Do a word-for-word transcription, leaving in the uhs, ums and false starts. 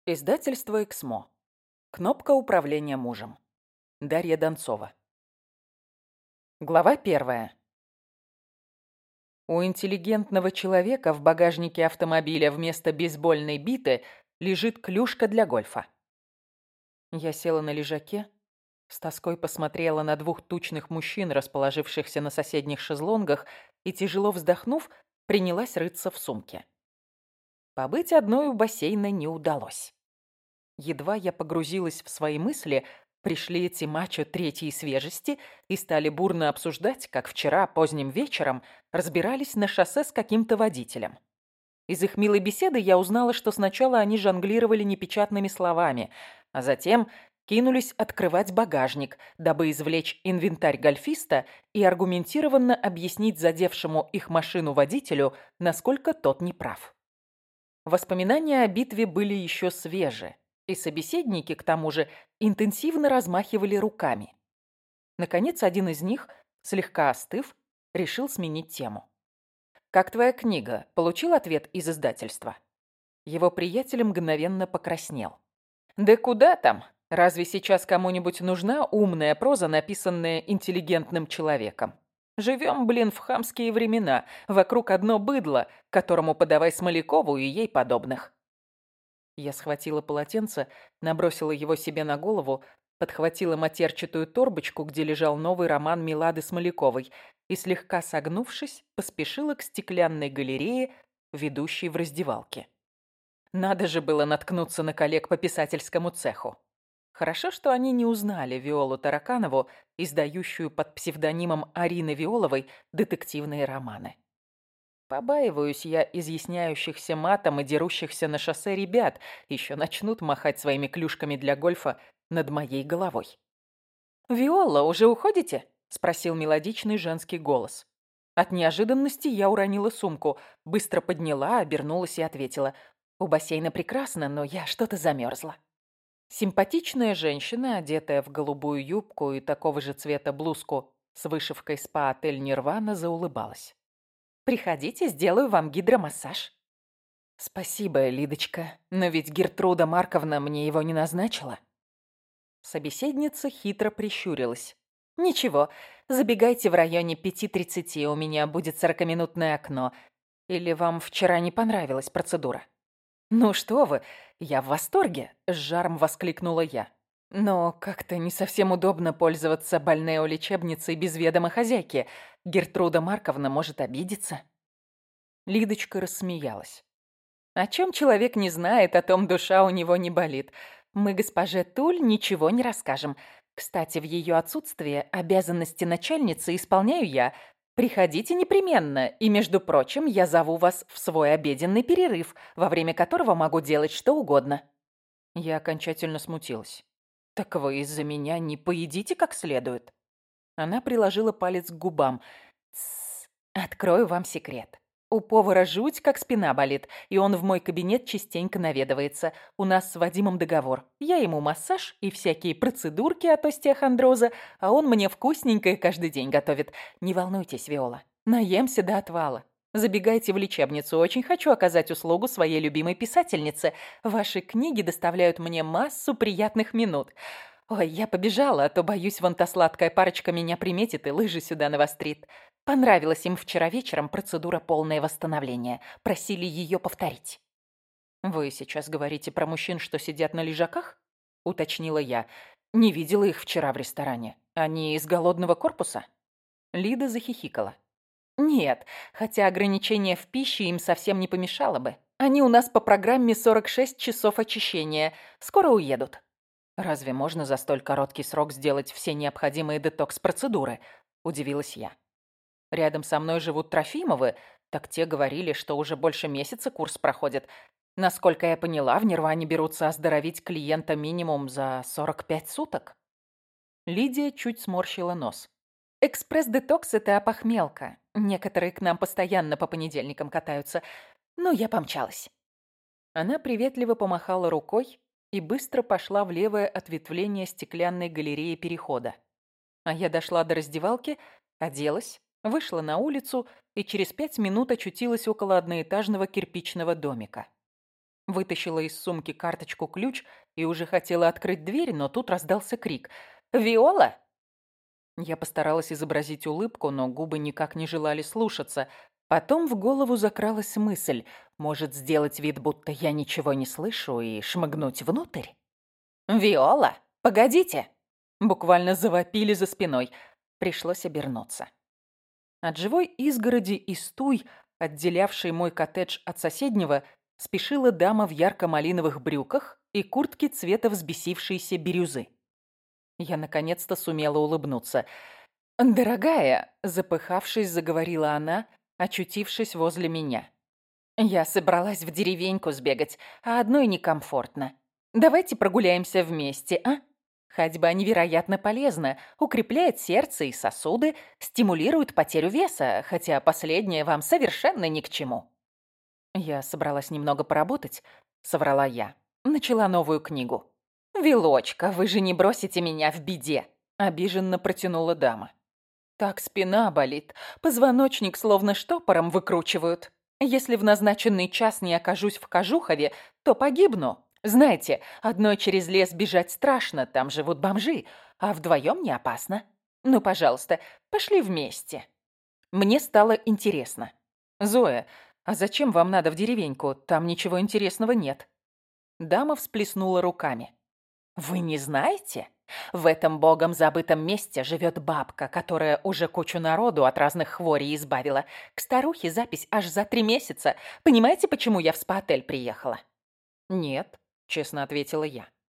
Издательство «Эксмо». Кнопка управления мужем. Дарья Донцова. Глава первая. У интеллигентного человека в багажнике автомобиля вместо бейсбольной биты лежит клюшка для гольфа. Я села на лежаке, с тоской посмотрела на двух тучных мужчин, расположившихся на соседних шезлонгах, и, тяжело вздохнув, принялась рыться в сумке. Побыть одной у бассейна не удалось. Едва я погрузилась в свои мысли, пришли эти мачо третьей свежести и стали бурно обсуждать, как вчера поздним вечером разбирались на шоссе с каким-то водителем. Из их милой беседы я узнала, что сначала они жонглировали непечатными словами, а затем кинулись открывать багажник, дабы извлечь инвентарь гольфиста и аргументированно объяснить задевшему их машину водителю, насколько тот неправ. Воспоминания о битве были еще свежи. И собеседники, к тому же, интенсивно размахивали руками. Наконец, один из них, слегка остыв, решил сменить тему. «Как твоя книга? Получил ответ из издательства?» Его приятель мгновенно покраснел. «Да куда там? Разве сейчас кому-нибудь нужна умная проза, написанная интеллигентным человеком? Живем, блин, в хамские времена. Вокруг одно быдло, которому подавай Смолякову и ей подобных». Я схватила полотенце, набросила его себе на голову, подхватила матерчатую торбочку, где лежал новый роман Милады Смоляковой, и, слегка согнувшись, поспешила к стеклянной галерее, ведущей в раздевалке. Надо же было наткнуться на коллег по писательскому цеху. Хорошо, что они не узнали Виолу Тараканову, издающую под псевдонимом Арины Виоловой детективные романы. Побаиваюсь я изъясняющихся матом и дерущихся на шоссе ребят, еще начнут махать своими клюшками для гольфа над моей головой. «Виола, уже уходите?» – спросил мелодичный женский голос. От неожиданности я уронила сумку, быстро подняла, обернулась и ответила. «У бассейна прекрасно, но я что-то замерзла». Симпатичная женщина, одетая в голубую юбку и такого же цвета блузку с вышивкой «Спа-отель Нирвана», заулыбалась. «Приходите, сделаю вам гидромассаж». «Спасибо, Лидочка, но ведь Гертруда Марковна мне его не назначила». Собеседница хитро прищурилась. «Ничего, забегайте в районе пяти тридцати, у меня будет сорокаминутное окно. Или вам вчера не понравилась процедура?» «Ну что вы, я в восторге!» – с жаром воскликнула я. «Но как-то не совсем удобно пользоваться больнео-лечебницей без ведома хозяйки. Гертруда Марковна может обидеться». Лидочка рассмеялась. «О чем человек не знает, о том душа у него не болит. Мы госпоже Туль ничего не расскажем. Кстати, в ее отсутствие обязанности начальницы исполняю я. Приходите непременно, и, между прочим, я зову вас в свой обеденный перерыв, во время которого могу делать что угодно». Я окончательно смутилась. «Так вы из-за меня не поедите как следует?» Она приложила палец к губам. «Тссс, открою вам секрет. У повара жуть, как спина болит, и он в мой кабинет частенько наведывается. У нас с Вадимом договор. Я ему массаж и всякие процедурки от остеохондроза, а он мне вкусненькое каждый день готовит. Не волнуйтесь, Виола, наемся до отвала. Забегайте в лечебницу, очень хочу оказать услугу своей любимой писательнице. Ваши книги доставляют мне массу приятных минут. Ой, я побежала, а то, боюсь, вон та сладкая парочка меня приметит и лыжи сюда навострит. Понравилась им вчера вечером процедура полное восстановление. Просили ее повторить». «Вы сейчас говорите про мужчин, что сидят на лежаках?» – уточнила я. «Не видела их вчера в ресторане. Они из голодного корпуса?» Лида захихикала. «Нет, хотя ограничение в пище им совсем не помешало бы. Они у нас по программе сорок шесть часов очищения. Скоро уедут». «Разве можно за столь короткий срок сделать все необходимые детокс-процедуры?» – удивилась я. «Рядом со мной живут Трофимовы, так те говорили, что уже больше месяца курс проходит. Насколько я поняла, в Нирване берутся оздоровить клиента минимум за сорок пять суток». Лидия чуть сморщила нос. «Экспресс-детокс – это опохмелка. Некоторые к нам постоянно по понедельникам катаются. Ну, я помчалась». Она приветливо помахала рукой и быстро пошла в левое ответвление стеклянной галереи перехода. А я дошла до раздевалки, оделась, вышла на улицу и через пять минут очутилась около одноэтажного кирпичного домика. Вытащила из сумки карточку-ключ и уже хотела открыть дверь, но тут раздался крик. «Виола!» Я постаралась изобразить улыбку, но губы никак не желали слушаться. Потом в голову закралась мысль, может, сделать вид, будто я ничего не слышу, и шмыгнуть внутрь? «Виола, погодите!» Буквально завопили за спиной. Пришлось обернуться. От живой изгороди и стуй, отделявшей мой коттедж от соседнего, спешила дама в ярко-малиновых брюках и куртке цвета взбесившейся бирюзы. Я наконец-то сумела улыбнуться. «Дорогая», — запыхавшись, заговорила она, очутившись возле меня. «Я собралась в деревеньку сбегать, а одной некомфортно. Давайте прогуляемся вместе, а? Ходьба невероятно полезна, укрепляет сердце и сосуды, стимулирует потерю веса, хотя последнее вам совершенно ни к чему». «Я собралась немного поработать», — соврала я. Начала новую книгу. «Вилочка, вы же не бросите меня в беде», — обиженно протянула дама. «Так спина болит, позвоночник словно штопором выкручивают. Если в назначенный час не окажусь в Кожухове, то погибну. Знаете, одной через лес бежать страшно, там живут бомжи, а вдвоем не опасно. Ну, пожалуйста, пошли вместе». Мне стало интересно. «Зоя, а зачем вам надо в деревеньку? Там ничего интересного нет». Дама всплеснула руками. «Вы не знаете? В этом богом забытом месте живет бабка, которая уже кучу народу от разных хворей избавила. К старухе запись аж за три месяца. Понимаете, почему я в спа-отель приехала?» «Нет», — честно ответила я.